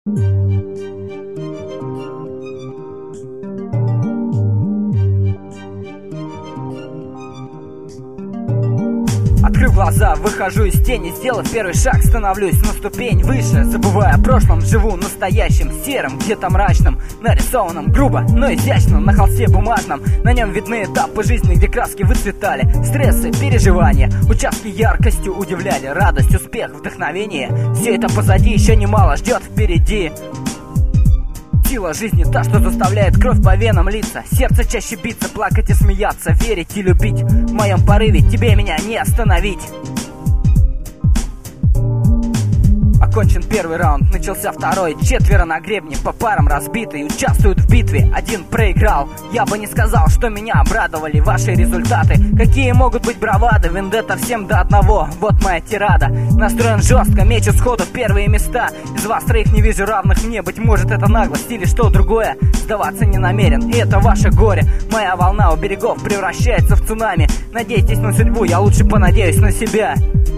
Открыв глаза, выхожу из тени, сделав первый шаг, становлюсь на ступень выше. Забывая о прошлом, живу настоящим, серым, где-то мрачным, нарисованным грубо, но изящно на холсте бумажном. На нем видны этапы жизни, где краски выцветали, стрессы, переживания, участки яркостью удивляли, радость, успех, вдохновение. Все это позади, еще немало ждет впереди. Сила жизни та, что заставляет кровь по венам литься, сердце чаще биться, плакать и смеяться, верить и любить. В моем порыве тебе меня не остановить. Окончен первый раунд, начался второй. Четверо на гребне, по парам разбиты, участвуют в битве, один проиграл. Я бы не сказал, что меня обрадовали ваши результаты. Какие могут быть бравады, вендетта всем до одного. Вот моя тирада, настроен жестко, мечу сходу в первые места. Из вас троих не вижу равных мне, быть может это наглость или что другое. Сдаваться не намерен, и это ваше горе. Моя волна у берегов превращается в цунами. Надейтесь на судьбу, я лучше понадеюсь на себя.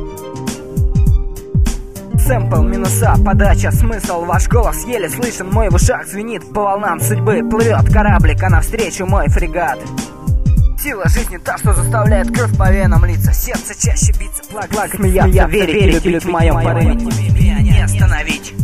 Сэмпл, минуса, подача, смысл. Ваш голос еле слышен, мой в ушах звенит. По волнам судьбы плывет кораблик, а навстречу мой фрегат. Сила жизни та, что заставляет кровь по венам литься, сердце чаще биться, плакать, смеяться, верить и любить в моем порыве. Тебе меня не остановить.